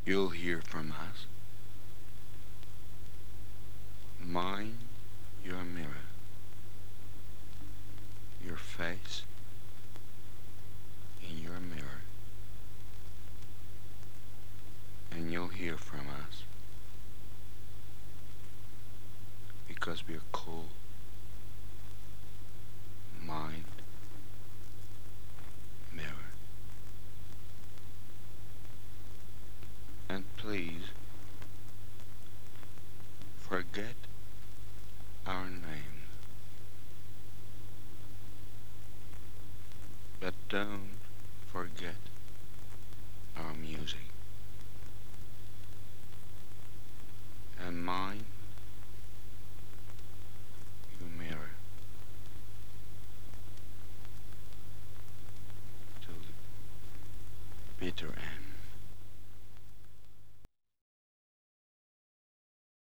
You'll hear from us. Mind your mirror, your face in your mirror, and you'll hear from us because we're cool. Mind mirror. And please forget our names, but don't forget our music. And mind your mirror to the bitter end.